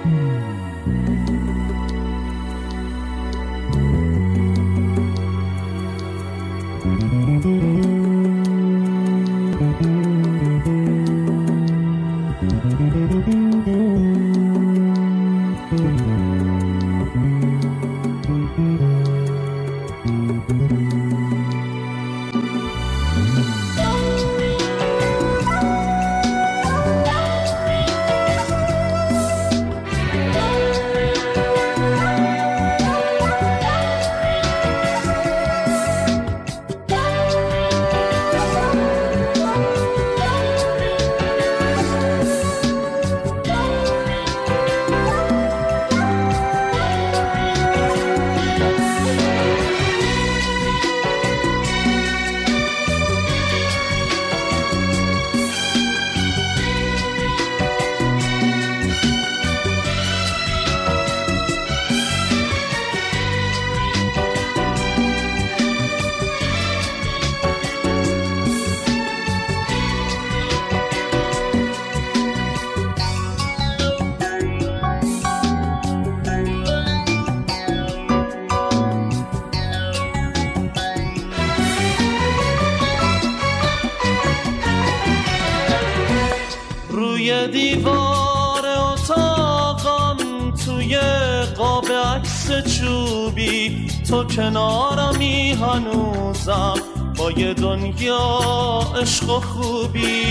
روی دیوار اتاقم توی قاب عکس چوبی تو کنارمی هنوزم با یه دنیا عشق و خوبی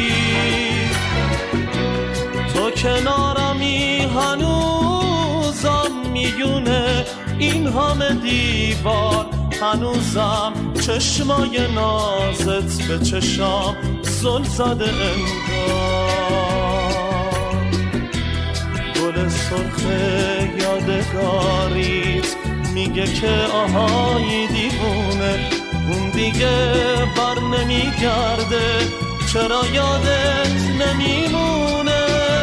تو کنارمی هنوزم میونه این همه دیوار هنوزم چشمای نازت به چشام زل زده انگار گل سرخ یادگاریت میگه که آهای دیوونه اون دیگه بر نمیگرده چرا یادت نمیمونه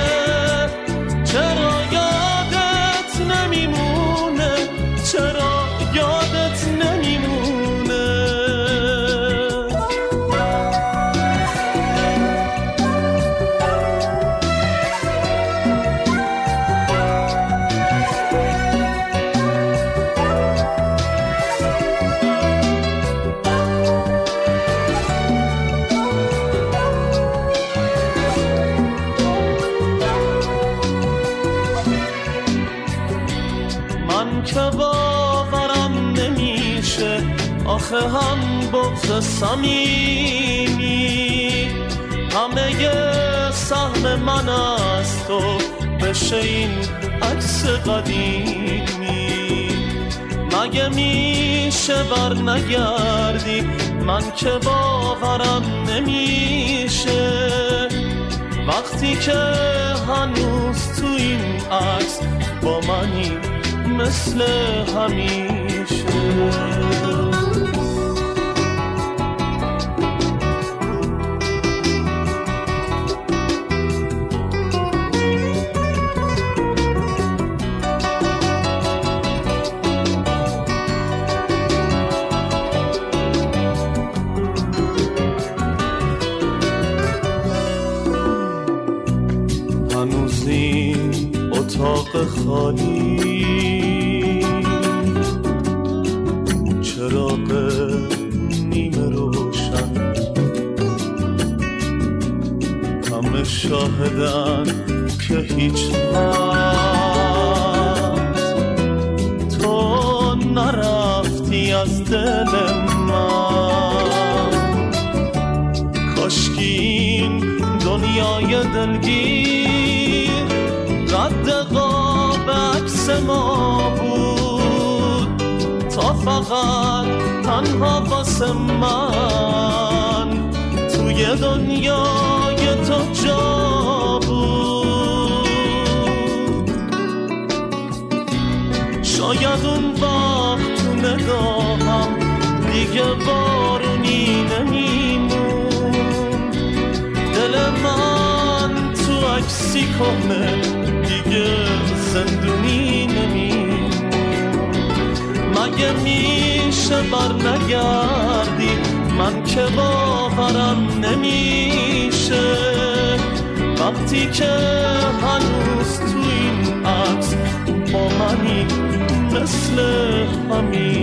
چرا یادت نمیمونه چرا یادت نمیمونه که باورم نمیشه آخه هم بغض صمیمی همه ی سهم من از تو بشه این عکس قدیمی مگه میشه بر نگردی من که باورم نمیشه وقتی که هنوز تو این عکس با منی مثل همیشه هنوز این اتاق خالی چراغ نیمه روشن همه شاهدن که هیچ وقت تو نرفتی از دل من کاشکی این دنیای دلگیر رد قاب عکس ما بود تا فقط تنها واسه من توی دنیای تو جا بود شاید اون وقت تو نگاهم دیگه بارونی نمیمون دل من تو عکسی کهنه دیگه زندونی نمیمون مگه میشه بر نگردی من که باورم نمیشه وقتی که هنوز تو این مثل همین